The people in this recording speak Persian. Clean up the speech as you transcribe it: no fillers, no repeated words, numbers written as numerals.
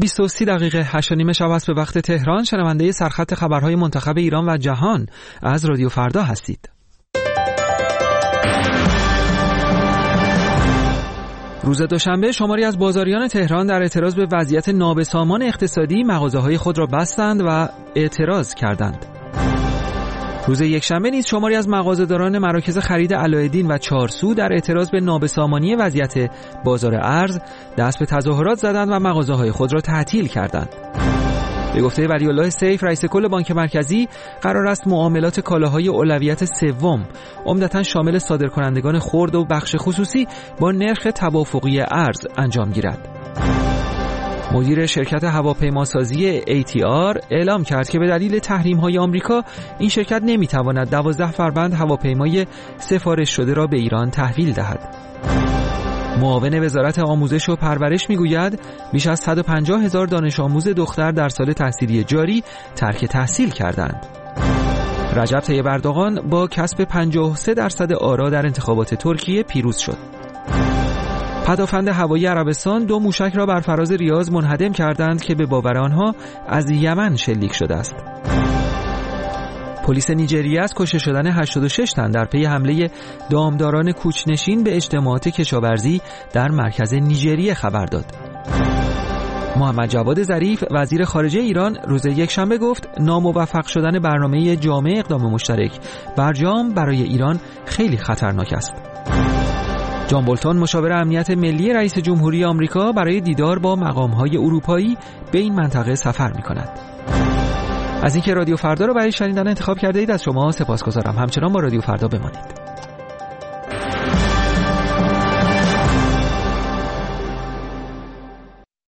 8:30 8:30 شب است به وقت تهران. شنونده سرخط خبرهای منتخب ایران و جهان از رادیو فردا هستید. روز دوشنبه شماری از بازاریان تهران در اعتراض به وضعیت نابسامان اقتصادی مغازه‌های خود را بستند و اعتراض کردند. روز یکشنبه نیز شماری از مغازه‌داران مراکز خرید علایالدین و چارسو در اعتراض به نابسامانی وضعیت بازار ارز دست به تظاهرات زدند و مغازه‌های خود را تعطیل کردند. به گفته ولی‌الله سیف رئیس کل بانک مرکزی، قرار است معاملات کالاهای اولویت سوم عمدتاً شامل صادرکنندگان خرد و بخش خصوصی با نرخ توافقی ارز انجام گیرد. مدیر شرکت هواپیماسازی ATR اعلام کرد که به دلیل تحریم‌های آمریکا این شرکت نمی‌تواند 12 فروند هواپیمای سفارش شده را به ایران تحویل دهد. معاون وزارت آموزش و پرورش میگوید بیش از 150,000 دانش آموز دختر در سال تحصیلی جاری ترک تحصیل کردند. رجب طیب اردوغان با کسب 53% آرا در انتخابات ترکیه پیروز شد. پدافند هوایی عربستان 2 موشک را بر فراز ریاض منهدم کردند که به باور آنها از یمن شلیک شده است. پلیس نیجریه از کشته شدن 86 تن در پی حمله دامداران کوچنشین به اجتماعات کشاورزی در مرکز نیجریه خبر داد. محمد جواد ظریف وزیر خارجه ایران روز یکشنبه گفت ناموفق شدن برنامه جامع اقدام مشترک برجام برای ایران خیلی خطرناک است. جان بولتون مشاور امنیت ملی رئیس جمهوری آمریکا برای دیدار با مقام‌های اروپایی به این منطقه سفر می‌کند. از اینکه رادیو فردا را برای شنیدن انتخاب کرده اید از شما سپاسگزارم. همچنان با رادیو فردا بمانید.